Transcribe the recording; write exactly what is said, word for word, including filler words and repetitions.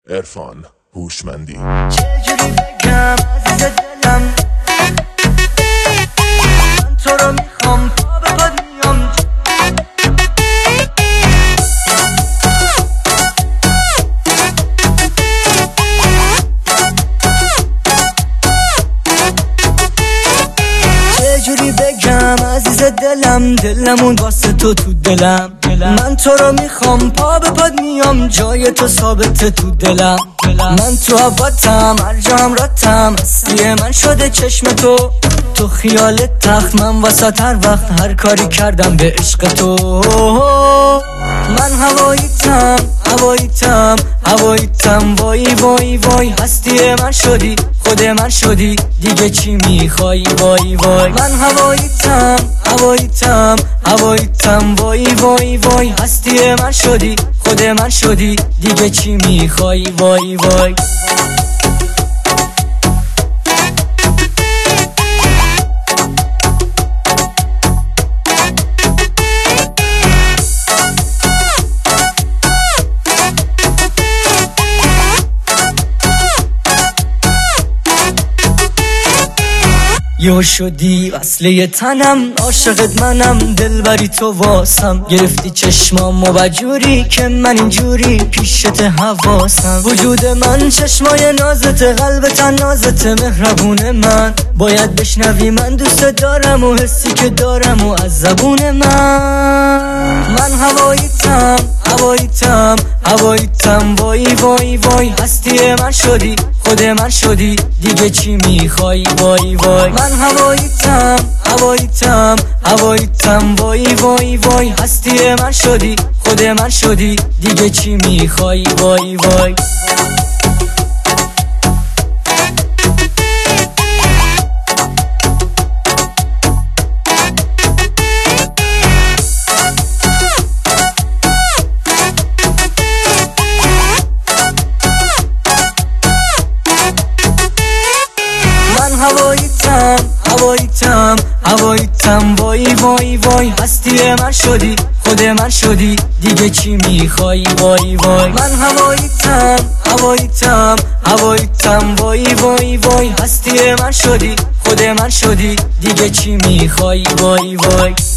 عرفان هوشمندی. چجوری بگم عزیز دلم، من تو رو میخوام تا به باد میام. چجوری بگم عزیز دلم، دلمون واسه تو تو دلم. من تو رو میخوام پا به پاد میام، جای تو ثابته تو دلم. من تو هواتم، هر جا هم راتم، اصلی من شده چشم تو. تو خیالت تخت، من واسه هر وقت هر کاری کردم به عشق تو. من هواییتم هواییتم هواییتم، وای وای وای، هستی من شدی، خود من شدی، دیگه چی میخوای؟ وای وای. من هواییتم هواییتم هواییتم، وای وای وای، هستی من شدی، خود من شدی، دیگه چی میخوای؟ وای وای. یو شدی وصله تنم، عاشقت منم، دلبری تو واسم. گرفتی چشمام و بجوری که من اینجوری پیشت حواسم. وجود من چشمای نازته، قلبت نازته، مهربون من. باید بشنوی من دوست دارم و حسی که دارم و از زبون من. من هواییتم هواییتم هواییتم، وای وای وای، هستی من شدی، خود من شدی، دیگه چی میخوای؟ وای وای. من هواییتم هواییتم هواییتم، وای وای وای، هستی من شدی، خود من شدی، دیگه چی میخوای؟ وای وای. هواییتم هواییتم هواییتم، وای وای وای، هستی من شدی، خود من شدی، دیگه چی میخوای؟ وای وای. من هواییتم هواییتم هواییتم، وای وای وای، هستی من شدی، خود من شدی، دیگه چی میخوای؟ وای وای.